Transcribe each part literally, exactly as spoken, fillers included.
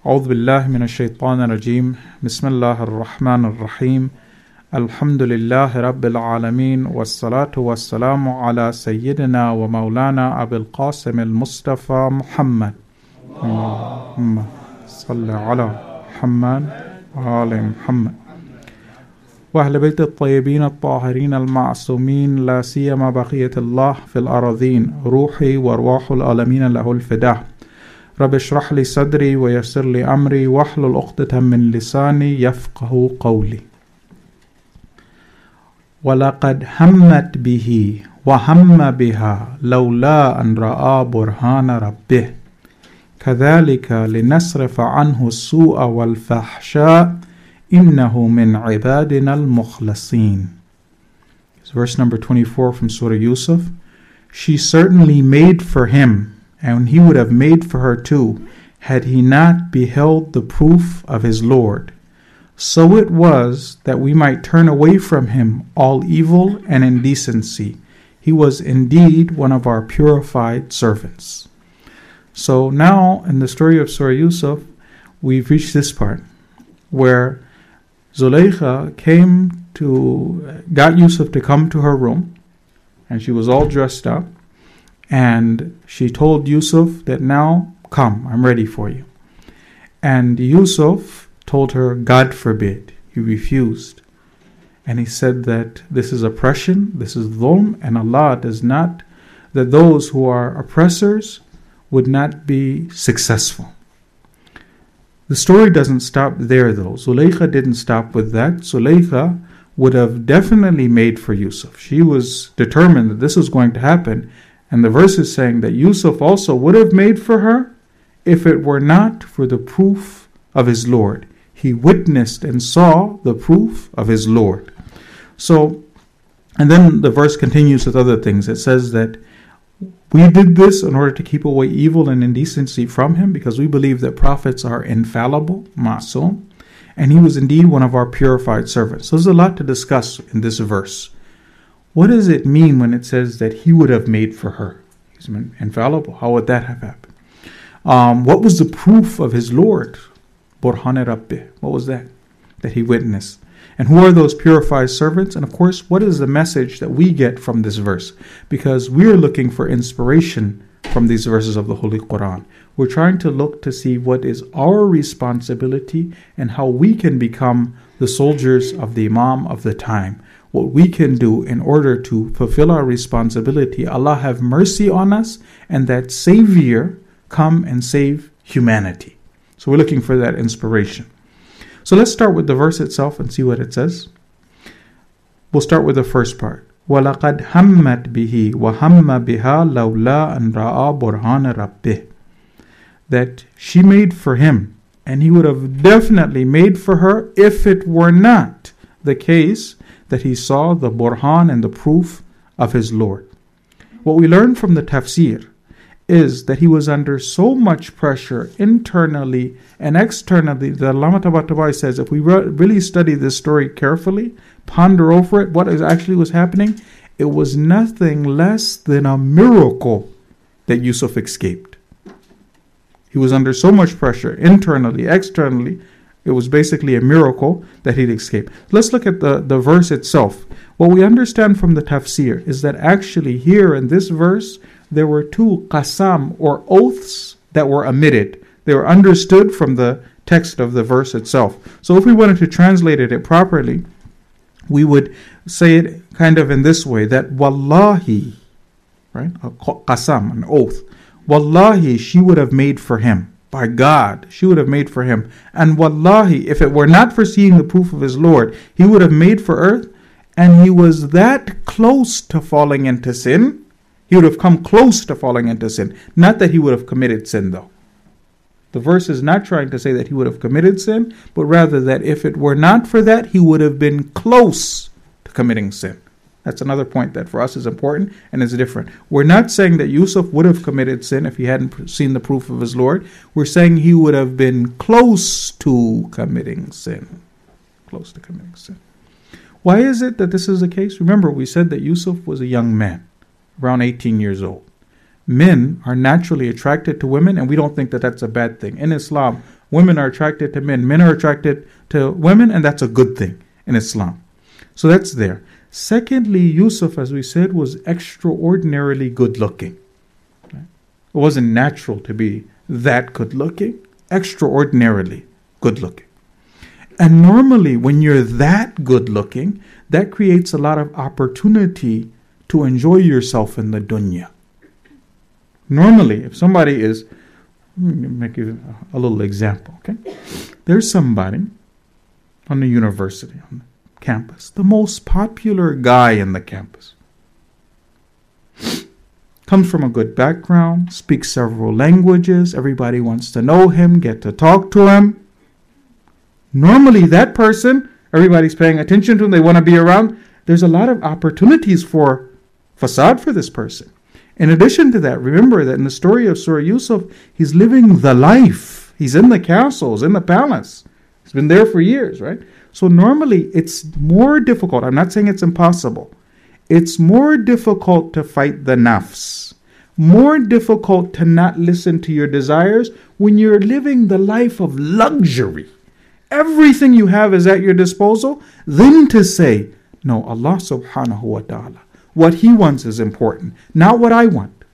أعوذ بالله من الشيطان الرجيم بسم الله الرحمن الرحيم الحمد لله رب العالمين والصلاة والسلام على سيدنا ومولانا أبي القاسم المصطفى محمد اللهم صل على محمد وآل محمد وأهل بيت الطيبين الطاهرين المعصومين لا سيما بقية الله في الأراضين روحي وأرواح العالمين له الفداء رب اشرح لي صدري ويسر لي أمري واحلل عقدة من لساني يفقه قولي ولقد همت به وهم بها لولا أن رأى برهان ربه كذلك لنصرف عنه السوء والفحشاء إنه من عبادنا المخلصين. It's verse number twenty-four from Surah Yusuf. She certainly made for him, and he would have made for her too, had he not beheld the proof of his Lord. So it was that we might turn away from him all evil and indecency. He was indeed one of our purified servants. So now, in the story of Surah Yusuf, we've reached this part, where Zulaykha came to, got Yusuf to come to her room, and she was all dressed up, and she told Yusuf that now, come, I'm ready for you. And Yusuf told her, God forbid. He refused. And he said that this is oppression, this is dhulm, and Allah does not, that those who are oppressors would not be successful. The story doesn't stop there though. Zulaykha didn't stop with that. Zulaykha would have definitely made for Yusuf. She was determined that this was going to happen. And the verse is saying that Yusuf also would have made for her if it were not for the proof of his Lord. He witnessed and saw the proof of his Lord. So, and then the verse continues with other things. It says that we did this in order to keep away evil and indecency from him, because we believe that prophets are infallible, ma'soom, and he was indeed one of our purified servants. So there's a lot to discuss in this verse. What does it mean when it says that he would have made for her? He's infallible. How would that have happened? Um, what was the proof of his Lord? Burhan Rabbih. What was that? That he witnessed. And who are those purified servants? And of course, what is the message that we get from this verse? Because we're looking for inspiration from these verses of the Holy Quran. We're trying to look to see what is our responsibility and how we can become the soldiers of the Imam of the time. What we can do in order to fulfill our responsibility. Allah have mercy on us, and that Savior come and save humanity. So we're looking for that inspiration. So let's start with the verse itself and see what it says. We'll start with the first part. وَلَقَدْ هَمَّتْ بِهِ وَهَمَّ بِهَا لَوْلَا أَنْ رَأَى بُرْهَانَ رَبِّهِ. That she made for him, and he would have definitely made for her if it were not the case that he saw the burhan and the proof of his Lord. What we learn from the tafsir is that he was under so much pressure internally and externally that Allah Tabatabai says, if we re- really study this story carefully, ponder over it, what is actually was happening, it was nothing less than a miracle that Yusuf escaped. He was under so much pressure internally, externally, it was basically a miracle that he'd escaped. Let's look at the, the verse itself. What we understand from the tafsir is that actually here in this verse, there were two qasam or oaths that were omitted. They were understood from the text of the verse itself. So if we wanted to translate it properly, we would say it kind of in this way, that wallahi, right, a qasam, an oath, wallahi, she would have made for him. By God, she would have made for him. And wallahi, if it were not for seeing the proof of his Lord, he would have made for earth, and he was that close to falling into sin. He would have come close to falling into sin. Not that he would have committed sin though. The verse is not trying to say that he would have committed sin, but rather that if it were not for that, he would have been close to committing sin. That's another point that for us is important and is different. We're not saying that Yusuf would have committed sin if he hadn't seen the proof of his Lord. We're saying he would have been close to committing sin. Close to committing sin. Why is it that this is the case? Remember, we said that Yusuf was a young man, around eighteen years old. Men are naturally attracted to women, and we don't think that that's a bad thing. In Islam, Women are attracted to men. Men are attracted to women, and that's a good thing in Islam. So that's there. Secondly, Yusuf, as we said, was extraordinarily good looking. It wasn't natural to be that good looking. Extraordinarily good looking. And normally when you're that good looking, that creates a lot of opportunity to enjoy yourself in the dunya. Normally, if somebody is, let me make you a little example, okay? There's somebody on the university, on the campus, the most popular guy in the campus. Comes from a good background, speaks several languages, everybody wants to know him, get to talk to him. Normally that person, everybody's paying attention to him, they want to be around. There's a lot of opportunities for fasad for this person. In addition to that, remember that in the story of Surah Yusuf, he's living the life. He's in the castles, in the palace. He's been there for years, right? So normally it's more difficult. I'm not saying it's impossible. It's more difficult to fight the nafs. More difficult to not listen to your desires when you're living the life of luxury. Everything you have is at your disposal. Then to say, no, Allah subhanahu wa ta'ala, what He wants is important, not what I want.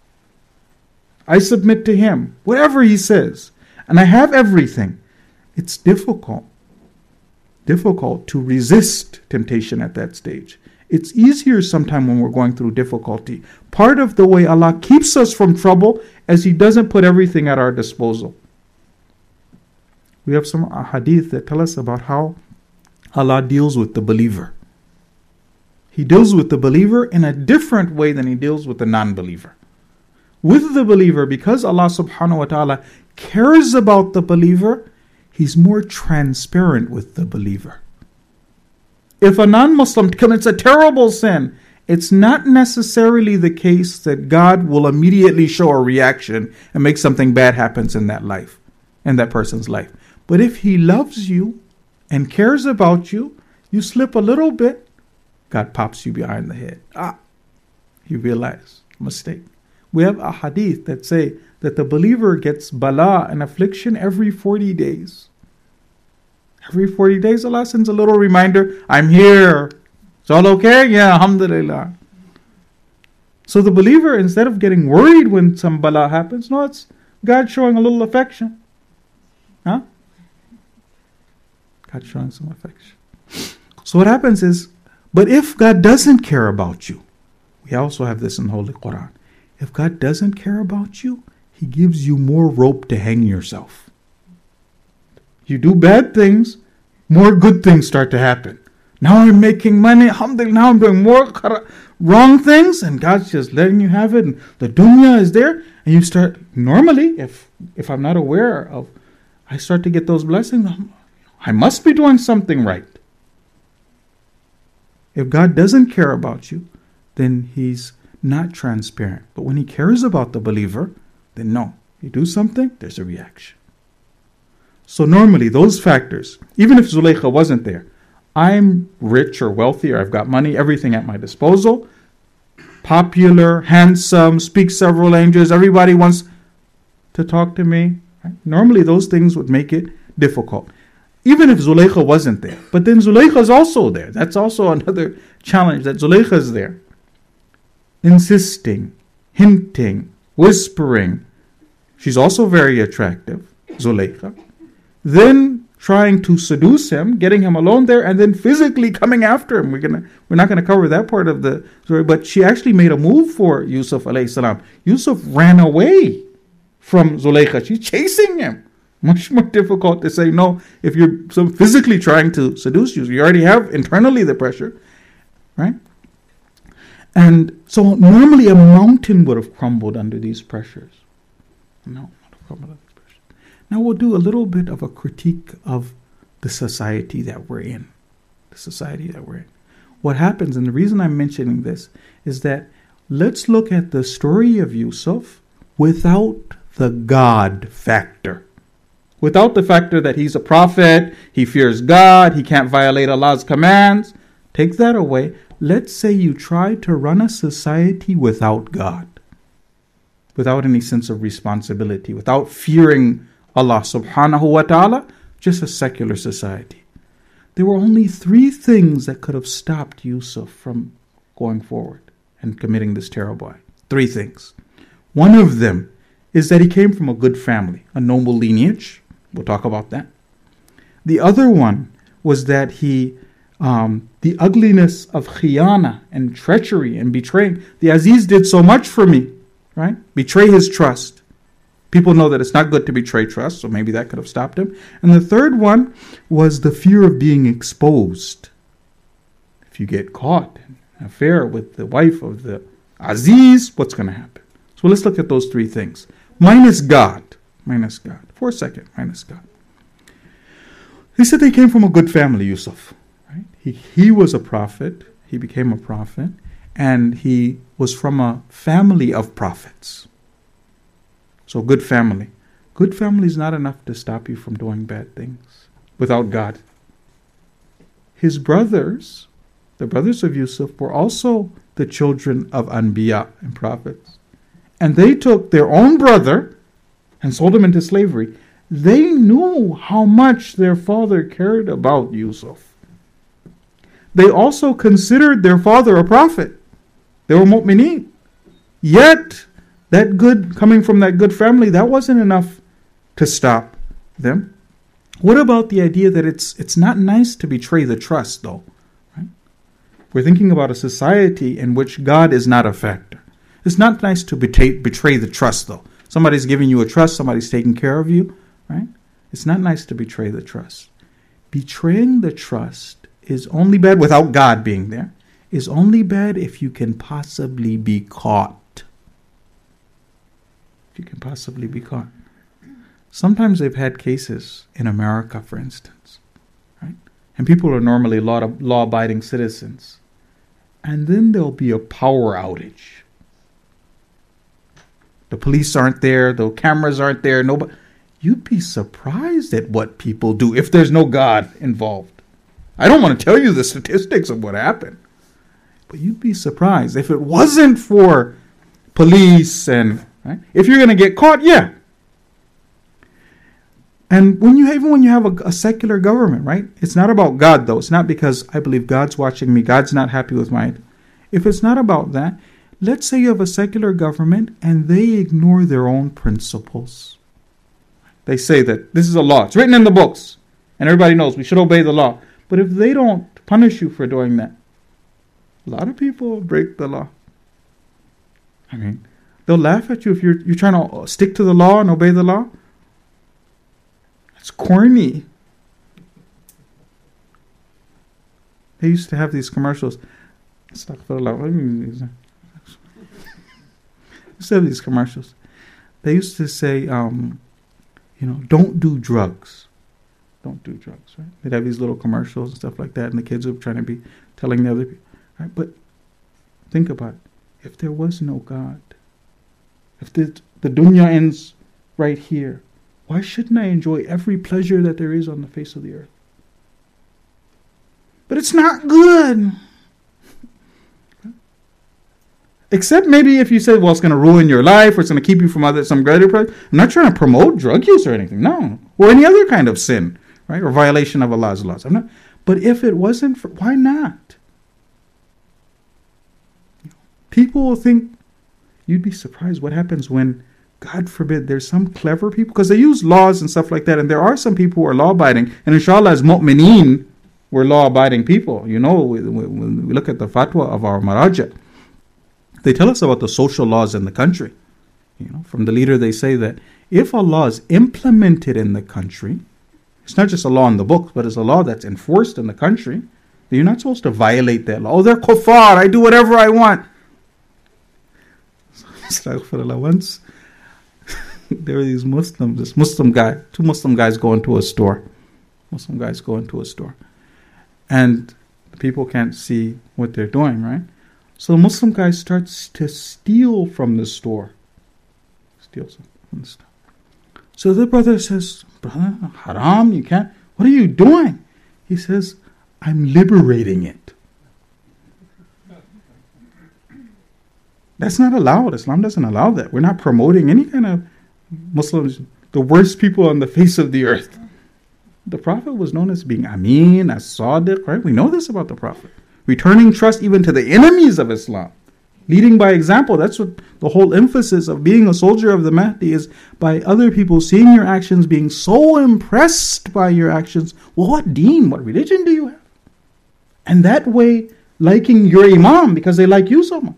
I submit to Him, whatever He says, and I have everything. It's difficult. Difficult to resist temptation at that stage. It's easier sometimes when we're going through difficulty. Part of the way Allah keeps us from trouble is He doesn't put everything at our disposal. We have some hadith that tell us about how Allah deals with the believer. He deals with the believer in a different way than He deals with the non-believer. With the believer, because Allah subhanahu wa ta'ala cares about the believer, He's more transparent with the believer. If a non-Muslim commits a terrible sin, it's not necessarily the case that God will immediately show a reaction and make something bad happens in that life, in that person's life. But if He loves you and cares about you, you slip a little bit, God pops you behind the head. Ah, you realize, mistake. We have a hadith that say that the believer gets bala and affliction every forty days. Every forty days, Allah sends a little reminder, I'm here. It's all okay? Yeah, alhamdulillah. So the believer, instead of getting worried when some bala happens, no, it's God showing a little affection. Huh? God showing some affection. So what happens is, but if God doesn't care about you, we also have this in the Holy Quran. If God doesn't care about you, He gives you more rope to hang yourself. You do bad things, more good things start to happen. Now I'm making money, alhamdulillah, now I'm doing more wrong things, and God's just letting you have it, and the dunya is there, and you start, normally, if if I'm not aware of, I start to get those blessings, I must be doing something right. If God doesn't care about you, then He's not transparent. But when He cares about the believer, then no, you do something, there's a reaction. So normally those factors, even if Zulaykha wasn't there, I'm rich or wealthy or I've got money, everything at my disposal, popular, handsome, speak several languages, everybody wants to talk to me. Right? Normally those things would make it difficult. Even if Zulaykha wasn't there. But then Zulaykha is also there. That's also another challenge, that Zulaykha is there. Insisting, hinting, whispering. She's also very attractive, Zulaykha. Then trying to seduce him, getting him alone there, and then physically coming after him. We're gonna, we're not going to cover that part of the story, but she actually made a move for Yusuf alayhi salam. Yusuf ran away from Zulaykha. She's chasing him. Much more difficult to say no if you're so physically trying to seduce you. You already have internally the pressure, right? And so normally a mountain would have crumbled under these pressures. No, would have crumbled under these pressures. Now we'll do a little bit of a critique of the society that we're in. The society that we're in. What happens, and the reason I'm mentioning this, is that let's look at the story of Yusuf without the God factor. Without the factor that he's a prophet, he fears God, he can't violate Allah's commands. Take that away. Let's say you try to run a society without God, without any sense of responsibility, without fearing Allah subhanahu wa ta'ala, just a secular society. There were only three things that could have stopped Yusuf from going forward and committing this terrible act. Three things. One of them is that he came from a good family, a noble lineage. We'll talk about that. The other one was that he, um, the ugliness of khiyana and treachery and betraying. The Aziz did so much for me, right? Betray his trust. People know that it's not good to betray trust, so maybe that could have stopped him. And the third one was the fear of being exposed. If you get caught in an affair with the wife of the Aziz, what's going to happen? So let's look at those three things. Minus God. Minus God. For a second, minus God. He said they came from a good family, Yusuf. Right? He, he was a prophet. He became a prophet. And he was from a family of prophets. So good family. Good family is not enough to stop you from doing bad things without God. His brothers, the brothers of Yusuf, were also the children of Anbiya and prophets. And they took their own brother and sold him into slavery. They knew how much their father cared about Yusuf. They also considered their father a prophet. They were mu'mineen. Yet, that good, coming from that good family, that wasn't enough to stop them. What about the idea that it's it's not nice to betray the trust, though? Right? We're thinking about a society in which God is not a factor. It's not nice to betray, betray the trust, though. Somebody's giving you a trust, somebody's taking care of you, right? It's not nice to betray the trust. Betraying the trust is only bad without God being there, is only bad if you can possibly be caught. If you can possibly be caught. Sometimes they've had cases in America, for instance, right? And people are normally law, law-abiding citizens. And then there'll be a power outage. The police aren't there, the cameras aren't there, nobody. You'd be surprised at what people do if there's no God involved. I don't want to tell you the statistics of what happened, but you'd be surprised if it wasn't for police and right? If you're going to get caught, yeah. And when you even when you have a, a secular government, right? It's not about God, though. It's not because I believe God's watching me. God's not happy with my. If it's not about that, let's say you have a secular government and they ignore their own principles. They say that this is a law. It's written in the books. And everybody knows we should obey the law. But if they don't punish you for doing that, a lot of people break the law. I mean, they'll laugh at you if you're, you're trying to stick to the law and obey the law. It's corny. They used to have these commercials. Astaghfirullah. Used to have these commercials. They used to say, um, you know, don't do drugs. Don't do drugs, right? They'd have these little commercials and stuff like that, and the kids were trying to be telling the other people. Right? But think about it. If there was no God, if the, the dunya ends right here, why shouldn't I enjoy every pleasure that there is on the face of the earth? But it's not good. Except maybe if you say, well, it's going to ruin your life or it's going to keep you from other some greater pleasure. I'm not trying to promote drug use or anything. No. Or any other kind of sin, right? Or violation of Allah's laws. I'm not. But if it wasn't for, why not? People will think, you'd be surprised what happens when, God forbid, there's some clever people, because they use laws and stuff like that, and there are some people who are law-abiding, and inshallah as mu'mineen, we're law-abiding people. You know, when we look at the fatwa of our maraja, they tell us about the social laws in the country. You know, from the leader they say that if a law is implemented in the country, it's not just a law in the books, but it's a law that's enforced in the country, then you're not supposed to violate that law. Oh, they're kuffar, I do whatever I want. Once there were these Muslims, this Muslim guy, two Muslim guys go into a store. Muslim guys go into a store. And the people can't see what they're doing, right? So the Muslim guy starts to steal from the store. Steals from the store. So the brother says, brother, haram, you can't. What are you doing? He says, I'm liberating it. That's not allowed. Islam doesn't allow that. We're not promoting any kind of Muslims the worst people on the face of the earth. The Prophet was known as being Ameen, as Sadiq, right? We know this about the Prophet. Returning trust even to the enemies of Islam. Leading by example. That's what the whole emphasis of being a soldier of the Mahdi is, by other people seeing your actions, being so impressed by your actions. Well, what deen, what religion do you have? And that way, liking your imam because they like you so much.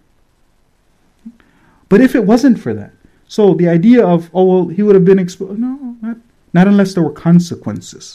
But if it wasn't for that, so the idea of, oh, well, he would have been exposed. No, not, not unless there were consequences.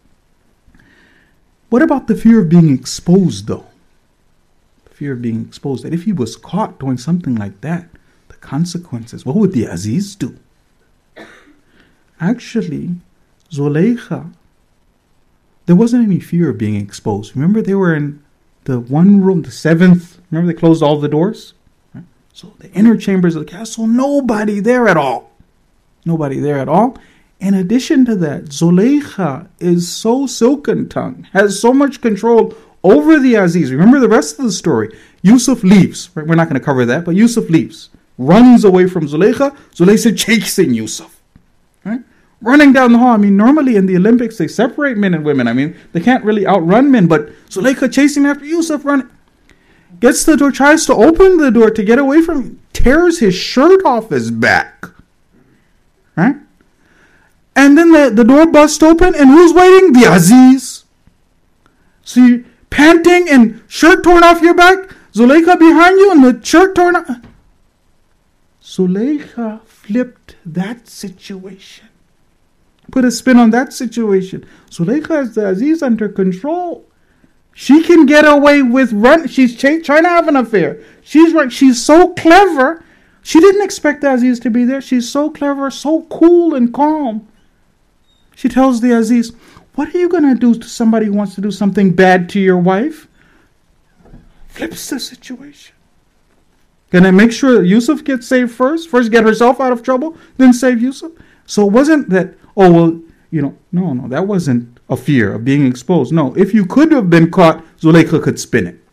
What about the fear of being exposed, though? The fear of being exposed. That if he was caught doing something like that, the consequences, what would the Aziz do? Actually, Zulaykha, there wasn't any fear of being exposed. Remember, they were in the one room, the seventh. Remember, they closed all the doors? So the inner chambers of the castle, nobody there at all. Nobody there at all. In addition to that, Zulaykha is so silken tongued, has so much control over the Aziz. Remember the rest of the story. Yusuf leaves. Right? We're not going to cover that, but Yusuf leaves. Runs away from Zulaykha. Zulaykha chasing Yusuf. Right? Running down the hall. I mean, normally in the Olympics, they separate men and women. I mean, they can't really outrun men, but Zulaykha chasing after Yusuf, running. Gets the door, tries to open the door to get away from him, tears his shirt off his back. Right? And then the, the door busts open, and who's waiting? The Aziz. So you panting and shirt torn off your back, Zulaykha behind you and the shirt torn off. Zulaykha flipped that situation. Put a spin on that situation. Zulaykha has the Aziz under control. She can get away with run. She's ch- trying to have an affair. She's run. She's so clever. She didn't expect the Aziz to be there. She's so clever, so cool and calm. She tells the Aziz, what are you going to do to somebody who wants to do something bad to your wife? Flips the situation. Gonna make sure Yusuf gets saved first. First get herself out of trouble, then save Yusuf. So it wasn't that, oh, well, you know, no, no, that wasn't a fear of being exposed. No, if you could have been caught, Zulaykha could spin it.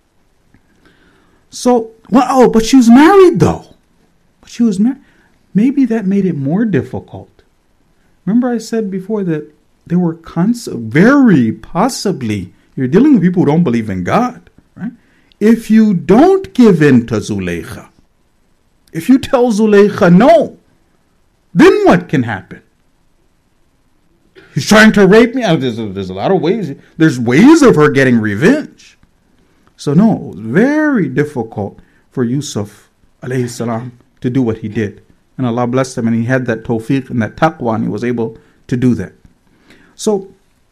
So, well, oh, but she was married though. But she was married. Maybe that made it more difficult. Remember I said before that there were cons- very possibly, you're dealing with people who don't believe in God, right? If you don't give in to Zulaykha, if you tell Zulaykha no, then what can happen? He's trying to rape me. There's a, there's a lot of ways. There's ways of her getting revenge. So no, it was very difficult for Yusuf alayhi salam to do what he did. And Allah blessed him, and he had that tawfiq and that taqwa, and he was able to do that. So,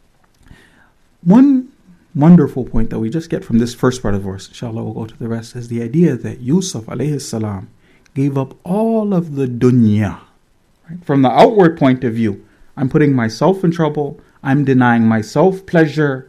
one wonderful point that we just get from this first part of the verse, inshallah we'll go to the rest, is the idea that Yusuf alayhi salam gave up all of the dunya. Right? From the outward point of view, I'm putting myself in trouble, I'm denying myself pleasure,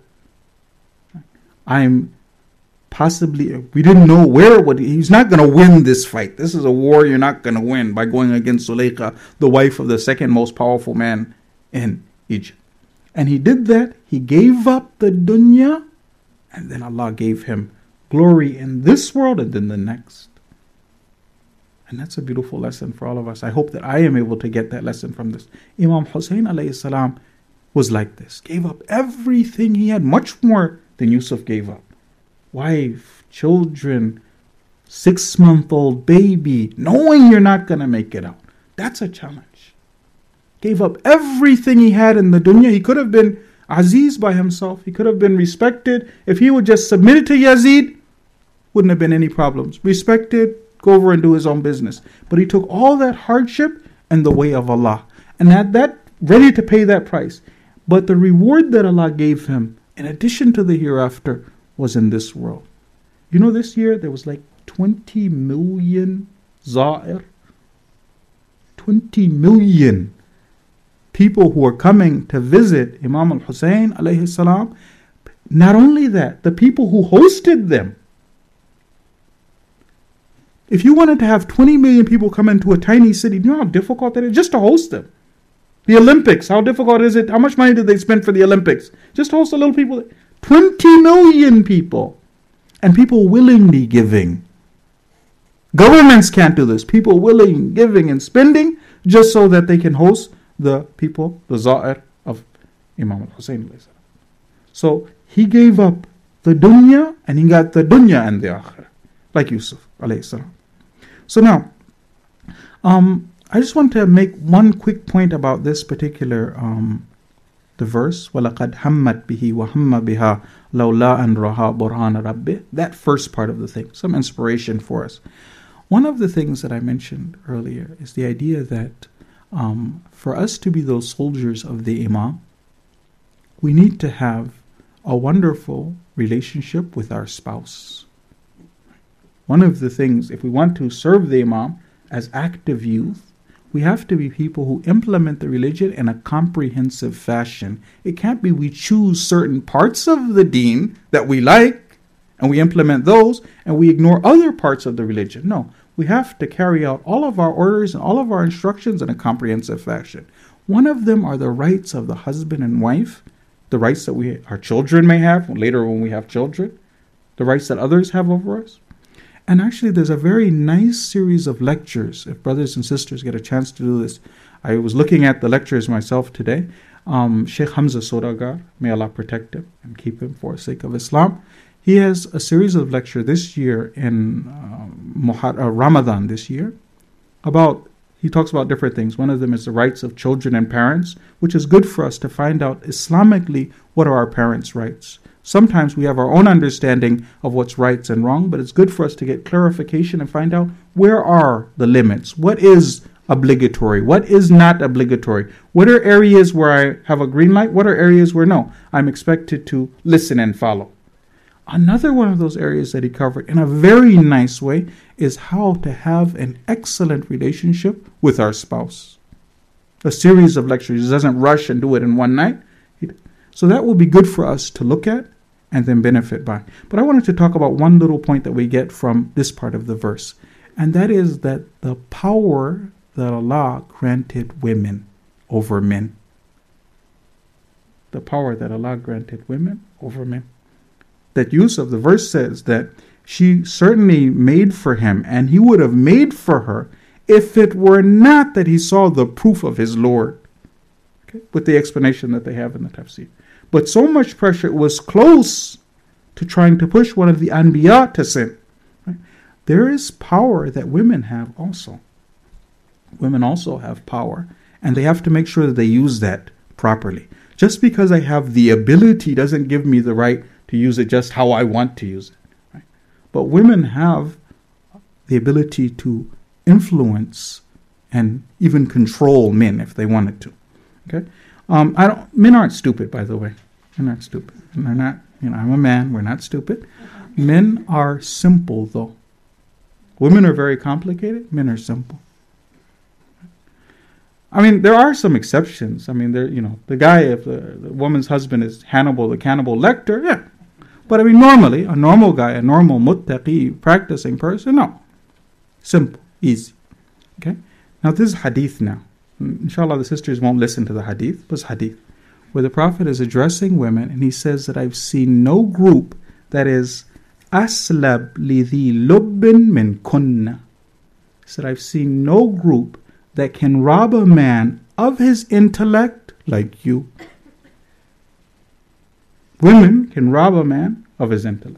I'm possibly, we didn't know where it would, he's not going to win this fight. This is a war you're not going to win by going against Zulaykha, the wife of the second most powerful man in Egypt. And he did that. He gave up the dunya, and then Allah gave him glory in this world and then the next. And that's a beautiful lesson for all of us. I hope that I am able to get that lesson from this. Imam Hussein alayhi salam was like this. Gave up everything he had, much more than Yusuf gave up. Wife, children, six-month-old baby, knowing you're not going to make it out. That's a challenge. Gave up everything he had in the dunya. He could have been Aziz by himself. He could have been respected. If he would just submit it to Yazid, wouldn't have been any problems. Respected, go over and do his own business. But he took all that hardship in the way of Allah. And had that ready to pay that price. But the reward that Allah gave him, in addition to the hereafter, was in this world. You know, this year there was like twenty million za'ir. twenty million people who were coming to visit Imam al-Hussein alayhi salam. Not only that, the people who hosted them. If you wanted to have twenty million people come into a tiny city, you know how difficult that is just to host them. The Olympics, how difficult is it? How much money did they spend for the Olympics? Just host a little people. twenty million people. And people willingly giving. Governments can't do this. People willing, giving and spending just so that they can host the people, the Za'ir of Imam al-Hussein. So he gave up the dunya and he got the dunya and the akhirah, like Yusuf alayhi salam. So now, um, I just want to make one quick point about this particular um, the verse. وَلَقَدْ هَمَّتْ بِهِ وَهَمَّ بِهَا لَوْلَا أَنْ رَأَى بُرْهَانَ رَبِّهِ. That first part of the thing, some inspiration for us. One of the things that I mentioned earlier is the idea that um, for us to be those soldiers of the Imam, we need to have a wonderful relationship with our spouse. One of the things, if we want to serve the Imam as active youth, we have to be people who implement the religion in a comprehensive fashion. It can't be we choose certain parts of the deen that we like and we implement those and we ignore other parts of the religion. No, we have to carry out all of our orders and all of our instructions in a comprehensive fashion. One of them are the rights of the husband and wife, the rights that we our children may have later when we have children, the rights that others have over us. And actually, there's a very nice series of lectures. If brothers and sisters get a chance to do this, I was looking at the lectures myself today. Um, Sheikh Hamza Sodagar, may Allah protect him and keep him for the sake of Islam. He has a series of lectures this year in uh, Muhar- uh, Ramadan this year about, he talks about different things. One of them is the rights of children and parents, which is good for us to find out Islamically what are our parents' rights. Sometimes we have our own understanding of what's right and wrong, but it's good for us to get clarification and find out where are the limits. What is obligatory? What is not obligatory? What are areas where I have a green light? What are areas where no, I'm expected to listen and follow? Another one of those areas that he covered in a very nice way is how to have an excellent relationship with our spouse. A series of lectures. He doesn't rush and do it in one night. So that will be good for us to look at and then benefit by. But I wanted to talk about one little point that we get from this part of the verse. And that is that the power that Allah granted women over men. The power that Allah granted women over men. That use of the verse says that she certainly made for him and he would have made for her if it were not that he saw the proof of his Lord. Okay? With the explanation that they have in the tafsir. But so much pressure was close to trying to push one of the Anbiya to sin. Right? There is power that women have also. Women also have power. And they have to make sure that they use that properly. Just because I have the ability doesn't give me the right to use it just how I want to use it. Right? But women have the ability to influence and even control men if they wanted to. Okay? Um, I don't. Men aren't stupid, by the way. They're not stupid. And they're not. You know, I'm a man. We're not stupid. Men are simple, though. Women are very complicated. Men are simple. I mean, there are some exceptions. I mean, there. You know, the guy, if the, the woman's husband is Hannibal, the cannibal Lecter, yeah. But I mean, normally, a normal guy, a normal muttaqi, practicing person, no. Simple, easy. Okay. Now this is hadith now. Inshallah, the sisters won't listen to the hadith, but it's hadith, where the Prophet is addressing women, and he says that I've seen no group that is aslab lidhi lubbin min kunna. He said, I've seen no group that can rob a man of his intellect like you. Women can rob a man of his intellect.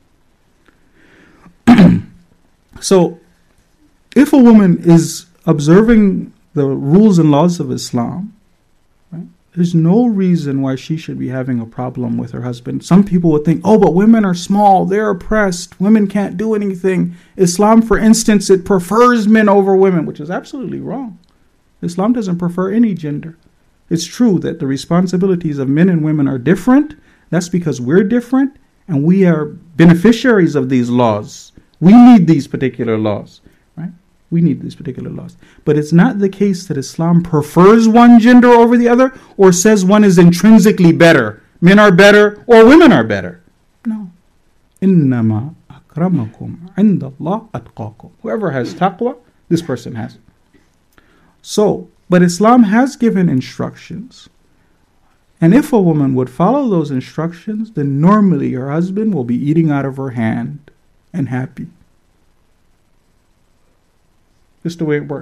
So, if a woman is observing the rules and laws of Islam, right, there's no reason why she should be having a problem with her husband. Some people would think, oh, but women are small, they're oppressed, women can't do anything. Islam, for instance, it prefers men over women, which is absolutely wrong. Islam doesn't prefer any gender. It's true that the responsibilities of men and women are different. That's because we're different and we are beneficiaries of these laws. We need these particular laws. We need these particular laws. But it's not the case that Islam prefers one gender over the other or says one is intrinsically better. Men are better or women are better. No. إِنَّمَا أَكْرَمَكُمْ عِنْدَ اللَّهِ أَتْقَاكُمْ. Whoever has taqwa, this person has. So, but Islam has given instructions. And if a woman would follow those instructions, then normally her husband will be eating out of her hand and happy. Just the way it works.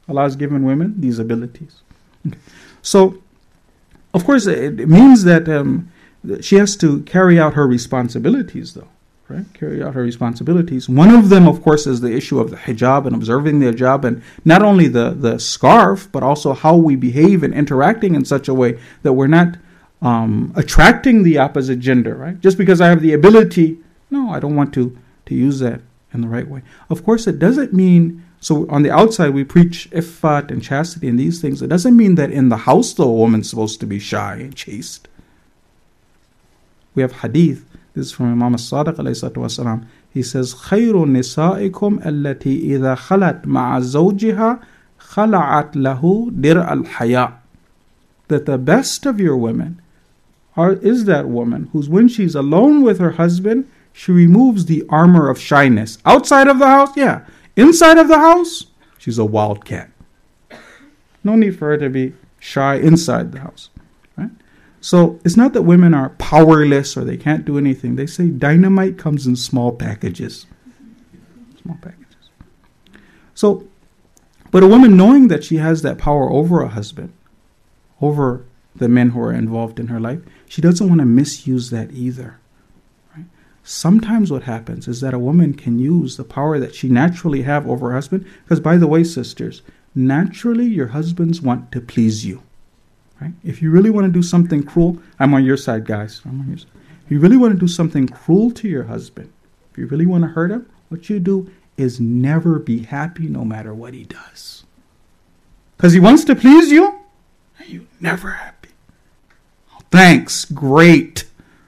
Allah has given women these abilities. Okay. So, of course, it means that um, she has to carry out her responsibilities, though. Right? Carry out her responsibilities. One of them, of course, is the issue of the hijab and observing the hijab, and not only the, the scarf, but also how we behave and interacting in such a way that we're not um, attracting the opposite gender, right? Just because I have the ability, no, I don't want to, to use that in the right way. Of course, it doesn't mean, so on the outside we preach iffat and chastity and these things. It doesn't mean that in the house, though, a woman's supposed to be shy and chaste. We have hadith. This is from Imam as-Sadiq alayhi salatu wasalam. He says, خَيْرُ نِسَائِكُمْ الَّتِي إِذَا خَلَتْ مَعَ زَوْجِهَا خَلَعَتْ لَهُ دِرْءَ الْحَيَاءِ. That the best of your women are, is that woman who's, when she's alone with her husband, she removes the armor of shyness. Outside of the house, yeah. Inside of the house, she's a wildcat. No need for her to be shy inside the house. Right? So it's not that women are powerless or they can't do anything. They say dynamite comes in small packages. Small packages. So, but a woman knowing that she has that power over a husband, over the men who are involved in her life, she doesn't want to misuse that either. Right? Sometimes what happens is that a woman can use the power that she naturally have over her husband, because by the way, sisters, naturally your husbands want to please you. Right? If you really want to do something cruel, I'm on your side, guys. I'm on your side. If you really want to do something cruel to your husband, if you really want to hurt him, what you do is never be happy no matter what he does. Because he wants to please you, and you're never happy. Oh, thanks, great.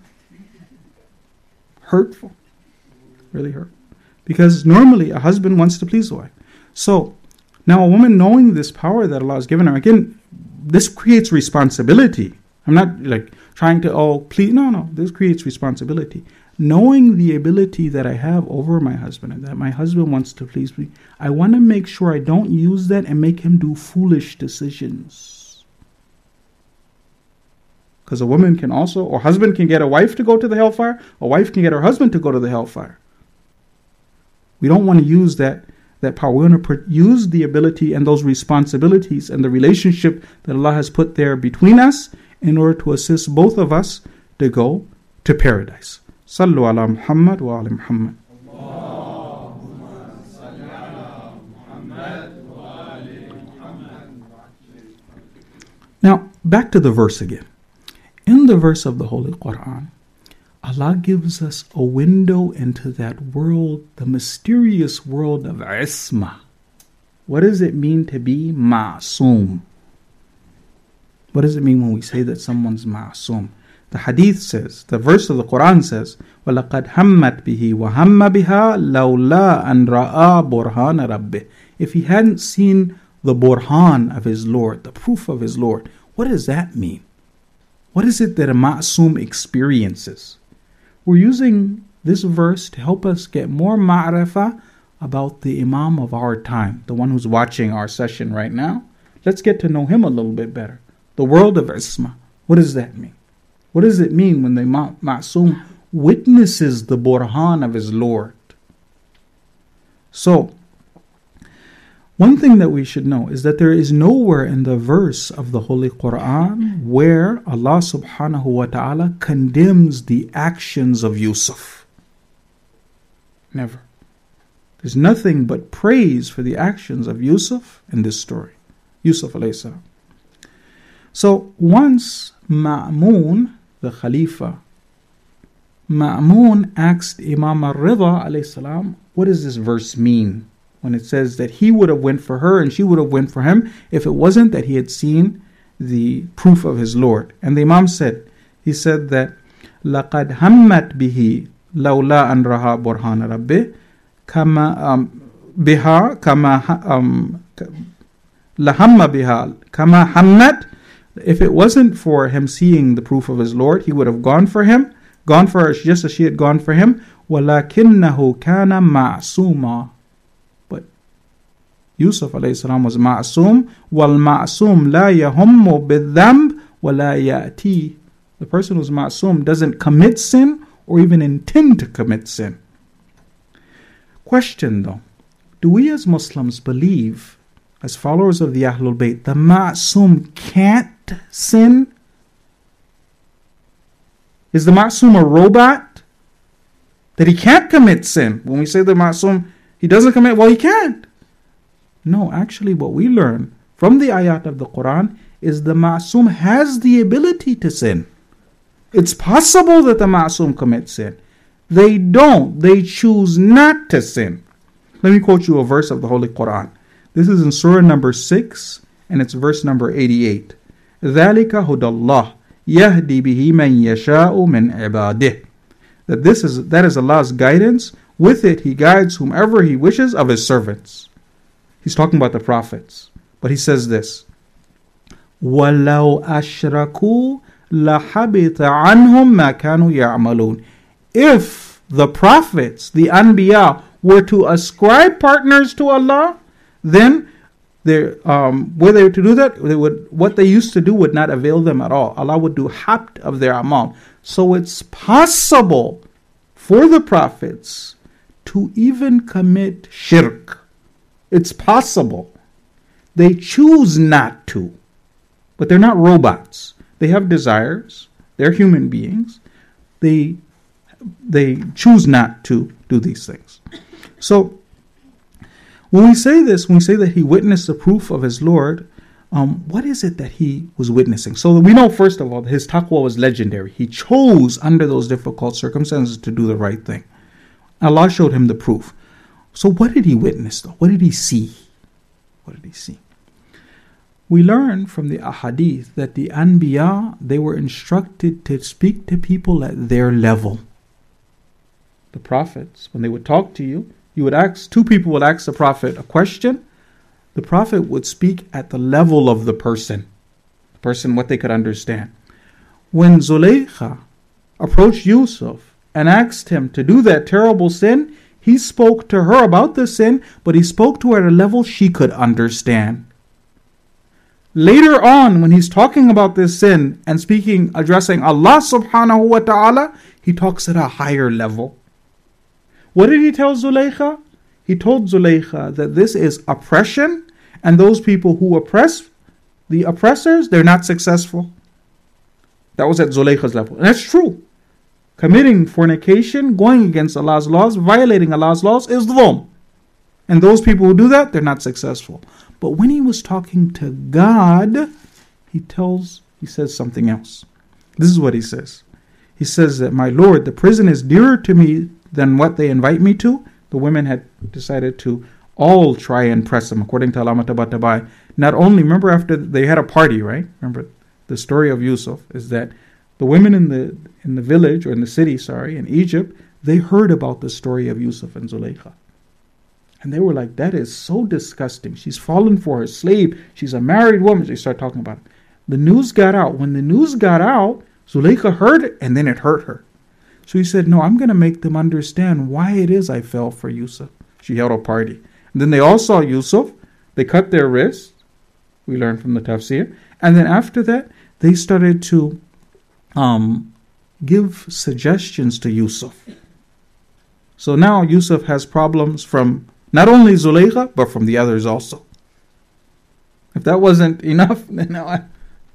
Hurtful. Really hurtful. Because normally a husband wants to please the wife. So, now a woman knowing this power that Allah has given her, again, this creates responsibility. I'm not like trying to, oh, please. No, no. This creates responsibility. Knowing the ability that I have over my husband and that my husband wants to please me, I want to make sure I don't use that and make him do foolish decisions. Because a woman can also, or husband can get a wife to go to the hellfire, a wife can get her husband to go to the hellfire. We don't want to use that that power. We want to use the ability and those responsibilities and the relationship that Allah has put there between us in order to assist both of us to go to paradise. Sallu ala Muhammad wa ala Muhammad. Now, back to the verse again. In the verse of the Holy Quran, Allah gives us a window into that world, the mysterious world of isma. What does it mean to be ma'soom? What does it mean when we say that someone's ma'soom? The hadith says, the verse of the Quran says, وَلَقَدْ هَمَّتْ بِهِ وَهَمَّ بِهَا لَوْلَا أَنْ رَآ بُرْهَانَ رَبِّهِ. If he hadn't seen the burhan of his Lord, the proof of his Lord, what does that mean? What is it that a ma'soom experiences? We're using this verse to help us get more ma'rifah about the Imam of our time, the one who's watching our session right now. Let's get to know him a little bit better. The world of Isma. What does that mean? What does it mean when the ma- Ma'soom witnesses the burhan of his Lord? So, one thing that we should know is that there is nowhere in the verse of the Holy Quran where Allah subhanahu wa ta'ala condemns the actions of Yusuf. Never. There's nothing but praise for the actions of Yusuf in this story. Yusuf alayhi salam. So once Ma'mun, the Khalifa, Ma'mun asked Imam al-Rida alayhi salam, what does this verse mean? When it says that he would have went for her and she would have went for him if it wasn't that he had seen the proof of his Lord. And the Imam said, he said that لَقَدْ هَمَّتْ بِهِ لَوْلَا أَنْ رَهَا بُرْهَانَ رَبِّهِ كَمَا بِهَا كَمَا لَهَمَّ بِهَا كَمَا هَمَّتْ. If it wasn't for him seeing the proof of his Lord, he would have gone for him, gone for her just as she had gone for him. وَلَكِنَّهُ كَانَ مَعْصُومًا. Yusuf alayhi salam was ma'asum, wal ma'asum la yahummu bidhamb wa la ya'ti. The person who's ma'asum doesn't commit sin or even intend to commit sin. Question though, do we as Muslims believe as followers of the Ahlul Bayt, the Ma'soom can't sin? Is the Ma'soom a robot? That he can't commit sin? When we say the Ma'soom, he doesn't commit, well, he can't. No, actually what we learn from the ayat of the Quran is the Ma'soom has the ability to sin. It's possible that the Ma'soom commits sin. They don't. They choose not to sin. Let me quote you a verse of the Holy Quran. This is in Surah number six, and it's verse number eighty-eight. ذَلِكَ هُدَى اللَّهِ يَهْدِي بِهِ مَنْ يَشَاءُ مِنْ عِبَادِهِ. That this is that is Allah's guidance. With it, He guides whomever He wishes of His servants. He's talking about the prophets. But He says this, وَلَوْ أَشْرَكُوا لَحَبِطَ عَنْهُمْ مَا كَانُوا يَعْمَلُونَ. If the prophets, the Anbiya, were to ascribe partners to Allah, then they, um, were they to do that, they would, what they used to do would not avail them at all. Allah would do habt of their amal. So it's possible for the prophets to even commit shirk. It's possible. They choose not to. But they're not robots. They have desires. They're human beings. They they choose not to do these things. So when we say this, when we say that he witnessed the proof of his Lord, um, what is it that he was witnessing? So we know, first of all, his taqwa was legendary. He chose under those difficult circumstances to do the right thing. Allah showed him the proof. So what did he witness though? What did he see? What did he see? We learn from the ahadith that the Anbiya, they were instructed to speak to people at their level. The prophets, when they would talk to you, you would ask, two people would ask the prophet a question. The prophet would speak at the level of the person, the person what they could understand. When Zulaykha approached Yusuf and asked him to do that terrible sin, he spoke to her about the sin, but he spoke to her at a level she could understand. Later on, when he's talking about this sin and speaking, addressing Allah subhanahu wa ta'ala, he talks at a higher level. What did he tell Zulaykha? He told Zulaykha that this is oppression, and those people who oppress the oppressors, they're not successful. That was at Zulaykha's level. And that's true. Committing fornication, going against Allah's laws, violating Allah's laws is dhulm. And those people who do that, they're not successful. But when he was talking to God, he tells, he says something else. This is what he says. He says that, my Lord, the prison is dearer to me than what they invite me to. The women had decided to all try and press him, according to Allama Tabatabai. Not only, remember after they had a party, right? Remember, the story of Yusuf is that the women in the in the village, or in the city, sorry, in Egypt, they heard about the story of Yusuf and Zulaykha. And they were like, that is so disgusting. She's fallen for her slave. She's a married woman. They start talking about it. The news got out. When the news got out, Zulaykha heard it, and then it hurt her. So he said, no, I'm going to make them understand why it is I fell for Yusuf. She held a party. And then they all saw Yusuf. They cut their wrists. We learned from the tafsir. And then after that, they started to um, give suggestions to Yusuf. So now Yusuf has problems from not only Zulaykha, but from the others also. If that wasn't enough, then now I...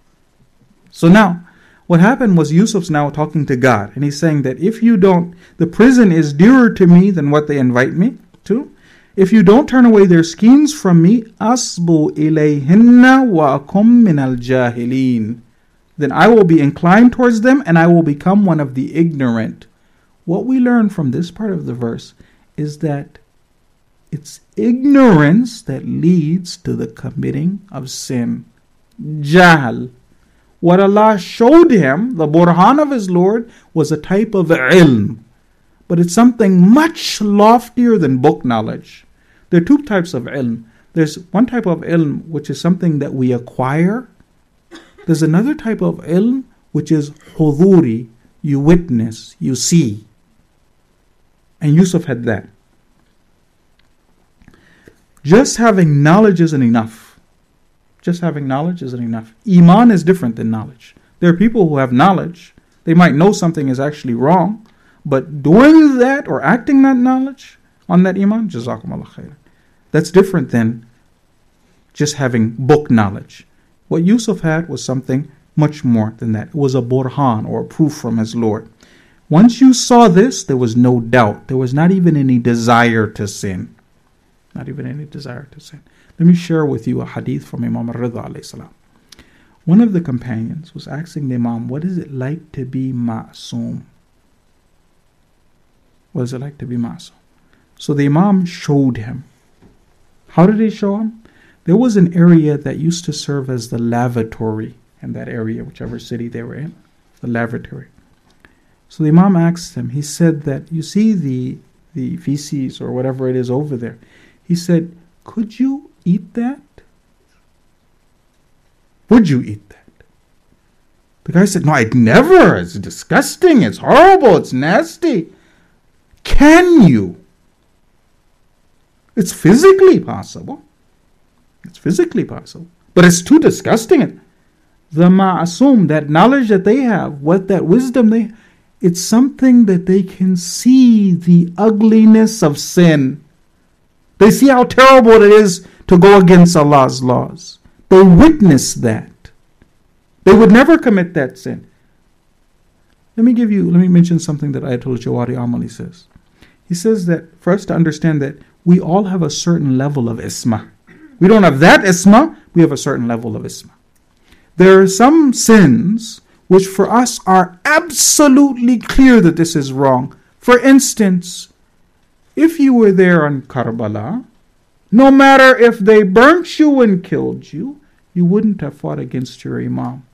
So now, what happened was Yusuf's now talking to God. And he's saying that if you don't, the prison is dearer to me than what they invite me to. If you don't turn away their schemes from me, asbu ilayhinna wa akum min al jahilin. Then I will be inclined towards them and I will become one of the ignorant. What we learn from this part of the verse is that it's ignorance that leads to the committing of sin. Jahl. What Allah showed him, the burhan of his Lord, was a type of ilm. But it's something much loftier than book knowledge. There are two types of ilm. There's one type of ilm which is something that we acquire. There's another type of ilm which is huduri. You witness, you see. And Yusuf had that. Just having knowledge isn't enough. Just having knowledge isn't enough. Iman is different than knowledge. There are people who have knowledge. They might know something is actually wrong, but doing that or acting that knowledge on that iman, jazakumullah khairan, that's different than just having book knowledge. What Yusuf had was something much more than that. It was a burhan, or a proof from his Lord. Once you saw this, there was no doubt. There was not even any desire to sin. Not even any desire to sin. Let me share with you a hadith from Imam al-Ridha alayhi salam. One of the companions was asking the Imam, what is it like to be ma'soom? What is it like to be ma'soom? So the Imam showed him. How did he show him? There was an area that used to serve as the lavatory in that area, whichever city they were in, the lavatory. So the Imam asked him, he said that, you see the, the feces or whatever it is over there. He said, could you eat that? Would you eat that? The guy said, no, I'd never. It's disgusting. It's horrible. It's nasty. Can you? It's physically possible. It's physically possible. But it's too disgusting. The ma'asum, that knowledge that they have, what that wisdom they have, it's something that they can see the ugliness of sin. They see how terrible it is to go against Allah's laws. They witness that. They would never commit that sin. Let me give you, let me mention something that Ayatollah Jawari Amali says. He says that for us to understand that we all have a certain level of isma. We don't have that isma, we have a certain level of isma. There are some sins which for us are absolutely clear that this is wrong. For instance, if you were there on Karbala, no matter if they burnt you and killed you, you wouldn't have fought against your Imam.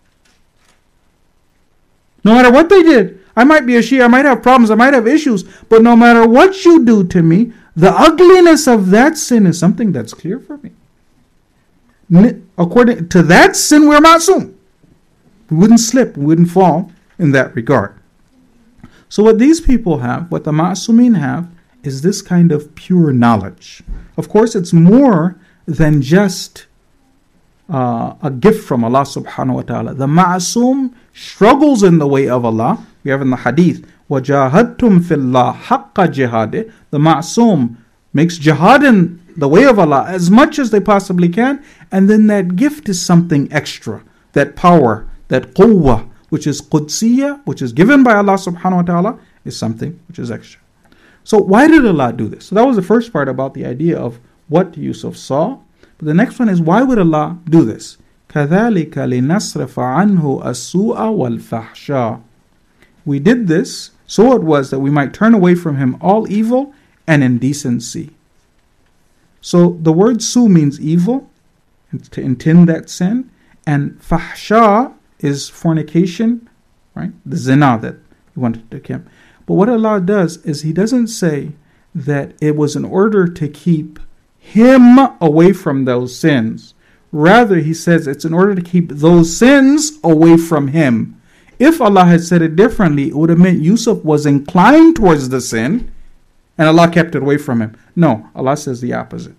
No matter what they did, I might be a Shia, I might have problems, I might have issues, but no matter what you do to me, the ugliness of that sin is something that's clear for me. According to that sin, we're ma'soom. We wouldn't slip, we wouldn't fall in that regard. So what these people have, what the ma'asoomin have, is this kind of pure knowledge. Of course, it's more than just uh, a gift from Allah subhanahu wa ta'ala. The ma'asoom struggles in the way of Allah. We have in the hadith, وَجَاهَدْتُمْ فِي اللَّهِ حَقَّ جِهَادِ. The ma'asoom makes jihad in the way of Allah as much as they possibly can, and then that gift is something extra, that power, that quwwah, which is qudsiyah, which is given by Allah subhanahu wa ta'ala, is something which is extra. So why did Allah do this? So that was the first part about the idea of what Yusuf saw. But the next one is, why would Allah do this? كَذَلِكَ لِنَصْرِفَ عَنْهُ السُّوءَ وَالْفَحْشَاءَ. We did this, so it was that we might turn away from him all evil and indecency. So the word su means evil, to intend that sin, and fahsha is fornication, right? The zina that he wanted to kill. But what Allah does is He doesn't say that it was in order to keep him away from those sins. Rather, He says it's in order to keep those sins away from him. If Allah had said it differently, it would have meant Yusuf was inclined towards the sin and Allah kept it away from him. No, Allah says the opposite.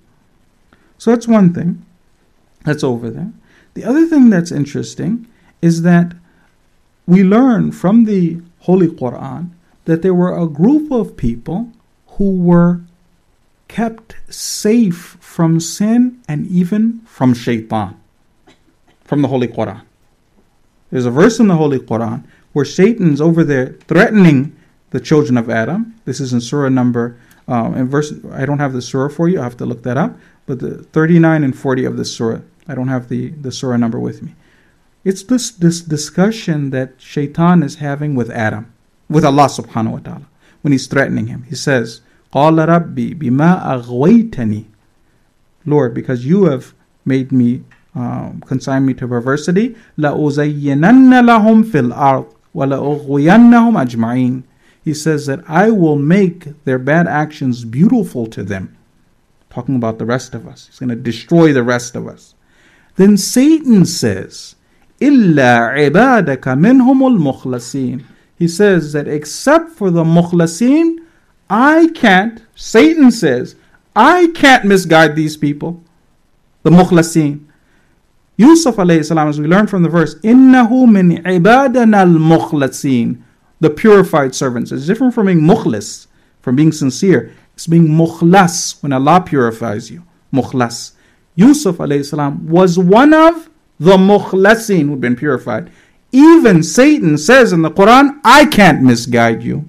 So that's one thing that's over there. The other thing that's interesting is that we learn from the Holy Quran that there were a group of people who were kept safe from sin and even from shaitan, from the Holy Quran. There's a verse in the Holy Quran where Satan's over there threatening the children of Adam. This is in surah number, uh, in verse, I don't have the surah for you, I have to look that up, but the thirty-nine and forty of the surah. I don't have the, the surah number with me. It's this, this discussion that Shaitan is having with Adam, with Allah subhanahu wa ta'ala, when he's threatening him. He says, قَالَ رَبِّي بِمَا أَغْوَيْتَنِي. Lord, because you have made me, um, consign me to perversity, لَأُزَيِّنَنَّ لَهُمْ فِي الْأَرْضِ وَلَأُغْوِيَنَّهُمْ أَجْمَعِينَ. He says that I will make their bad actions beautiful to them. Talking about the rest of us. He's going to destroy the rest of us. Then Satan says, إِلَّا عِبَادَكَ مِنْهُمُ الْمُخْلَصِينَ. He says that except for the mukhlasin, I can't, Satan says, I can't misguide these people. The mukhlasin. Yusuf alayhi salam, as we learn from the verse, إِنَّهُ مِنْ عِبَادَنَا الْمُخْلَصِينَ. The purified servants. It's different from being mukhlis, from being sincere. It's being mukhlas, when Allah purifies you. Mukhlas. Yusuf alayhi salam was one of the mukhlasin who'd been purified. Even Satan says in the Quran, I can't misguide you.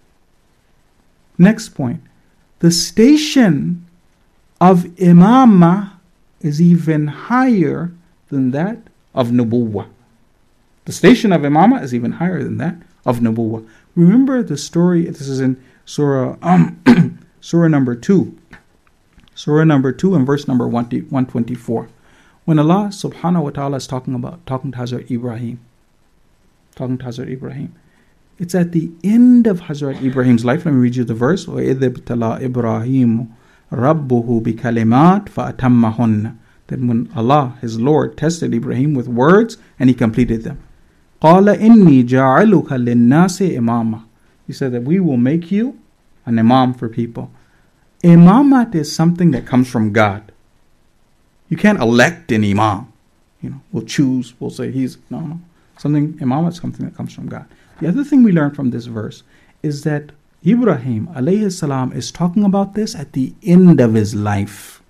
Next point. The station of imamah is even higher than that of nubuwwah. The station of imamah is even higher than that of nubuwwah. Remember the story, this is in Surah um, Surah number two. Surah number two and verse number one twenty-four. When Allah subhanahu wa ta'ala is talking about, talking to Hazrat Ibrahim, talking to Hazrat Ibrahim, it's at the end of Hazrat Ibrahim's life. Let me read you the verse. وَإِذِ ابْتَلَى إِبْرَاهِيمُ رَبُّهُ بِكَلِمَاتٍ فَأَتَمَّهُنَّ. That when Allah, His Lord, tested Ibrahim with words and He completed them. قَالَ إِنِّي جَعَلُكَ لِلنَّاسِ إِمَامًا. He said that we will make you an imam for people. Imamat is something that comes from God. You can't elect an imam. You know, we'll choose, we'll say he's, no, no. Something, imamat is something that comes from God. The other thing we learn from this verse is that Ibrahim alayhi salam is talking about this at the end of his life.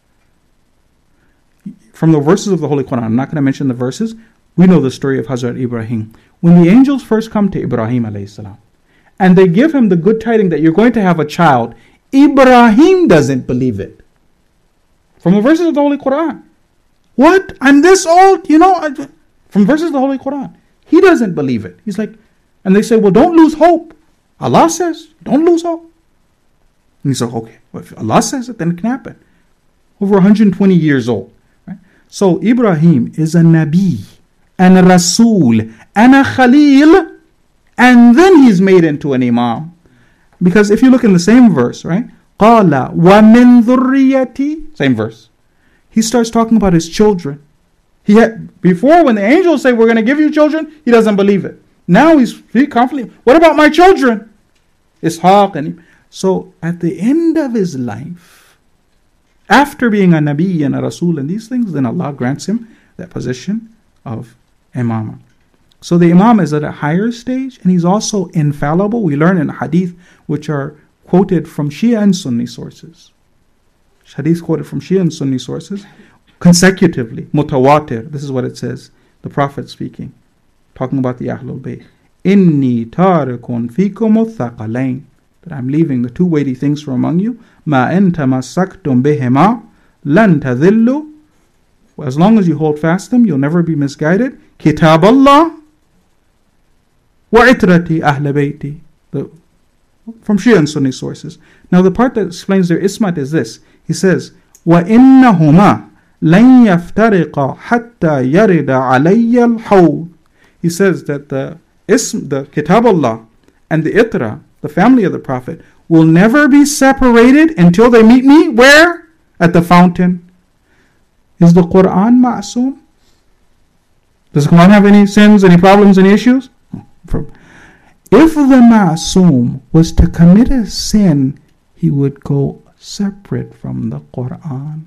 From the verses of the Holy Quran, I'm not going to mention the verses, we know the story of Hazrat Ibrahim. When the angels first come to Ibrahim alayhi salam, and they give him the good tidings that you're going to have a child, Ibrahim doesn't believe it. From the verses of the Holy Quran. What? I'm this old? You know, I, from verses of the Holy Quran. He doesn't believe it. He's like, and they say, well, don't lose hope. Allah says, don't lose hope. And he's like, okay, well, if Allah says it, then it can happen. Over one hundred twenty years old. Right? So Ibrahim is a Nabi, and a Rasul, and a Khalil, and then he's made into an Imam. Because if you look in the same verse, right? قَالَ وَمِن ذُرِّيَّتِي. Same verse. He starts talking about his children. He had, before, when the angels say, we're going to give you children, he doesn't believe it. Now he's confident. What about my children? Ishaq. And so at the end of his life, after being a Nabi and a Rasul and these things, then Allah grants him that position of Imamah. So the Imam is at a higher stage, and he's also infallible. We learn in hadith, which are quoted from Shia and Sunni sources. Hadith quoted from Shia and Sunni sources consecutively, mutawatir. This is what it says, the Prophet speaking, talking about the Ahlul Bayt. Inni tarikun fikum thaqalain. That I'm leaving the two weighty things from among you. Ma in tamassaktum bihima lan tadhillu. As long as you hold fast them, you'll never be misguided. Kitab Allah. وَعِتْرَةِ أَهْلَ بَيْتِ. The, from Shia and Sunni sources. Now the part that explains their ismat is this. He says, وَإِنَّهُمَا لَنْ يَفْتَرِقَ حَتَّى يَرِدَ عَلَيَّ الْحَوْض. He says that the ism, the Kitab Allah and the Itra, the family of the Prophet, will never be separated until they meet me. Where? At the fountain. Is the Quran ma'asum? Does the Quran have any sins, any problems, any issues? From, if the Ma'asum was to commit a sin, he would go separate from the Quran.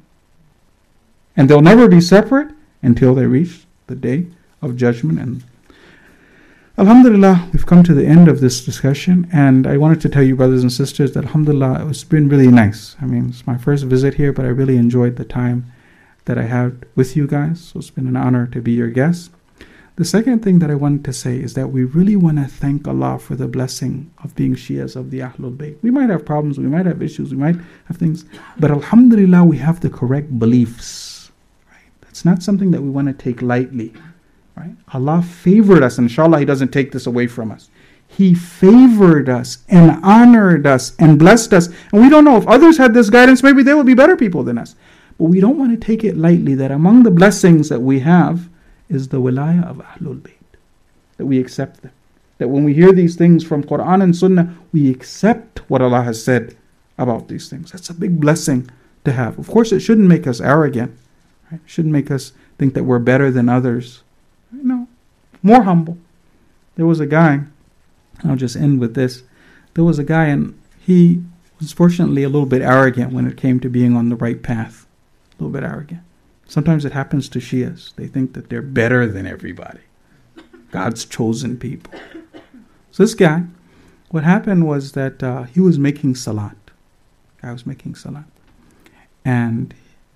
And they'll never be separate until they reach the day of judgment. And Alhamdulillah, we've come to the end of this discussion, and I wanted to tell you, brothers and sisters, that Alhamdulillah, it's been really nice. I mean, it's my first visit here, but I really enjoyed the time that I had with you guys. So it's been an honor to be your guest. The second thing that I wanted to say is that we really want to thank Allah for the blessing of being Shias of the Ahlul Bayt. We might have problems, we might have issues, we might have things, but Alhamdulillah, we have the correct beliefs. Right? That's not something that we want to take lightly. Right? Allah favored us, and inshallah He doesn't take this away from us. He favored us and honored us and blessed us. And we don't know if others had this guidance, maybe they would be better people than us. But we don't want to take it lightly that among the blessings that we have is the wilayah of Ahlul Bayt. That we accept them. That when we hear these things from Quran and Sunnah, we accept what Allah has said about these things. That's a big blessing to have. Of course, it shouldn't make us arrogant. Right? It shouldn't make us think that we're better than others. No, more humble. There was a guy, I'll just end with this. There was a guy, and he was fortunately a little bit arrogant when it came to being on the right path. A little bit arrogant. Sometimes it happens to Shias. They think that they're better than everybody. God's chosen people. So this guy, what happened was that uh, he was making salat. I was making salat. And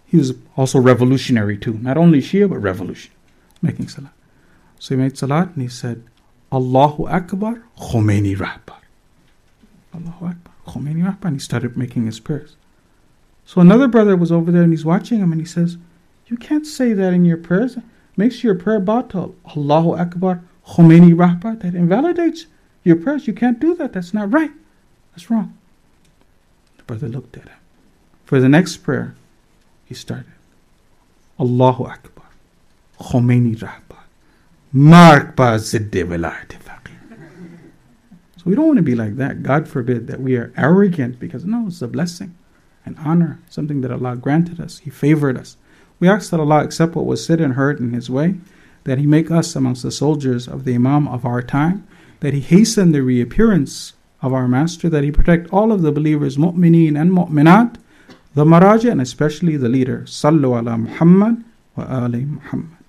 he was also revolutionary too. Not only Shia, but revolution. Making salat. So he made salat and he said, Allahu Akbar, Khomeini Rahbar. Allahu Akbar, Khomeini Rahbar. And he started making his prayers. So another brother was over there and he's watching him and he says, you can't say that in your prayers. Make sure your prayer about to Allahu Akbar, Khomeini Rahbar. That invalidates your prayers. You can't do that. That's not right. That's wrong. The brother looked at him. For the next prayer, he started, Allahu Akbar, Khomeini Rahbar, Mark ba zidde velayat faqih. So we don't want to be like that. God forbid that we are arrogant, because no, it's a blessing and honor, something that Allah granted us. He favored us. We ask that Allah accept what was said and heard in His way, that He make us amongst the soldiers of the Imam of our time, that He hasten the reappearance of our Master, that He protect all of the believers, mu'mineen and mu'minat, the maraja, and especially the leader. Sallu ala Muhammad wa ali Muhammad.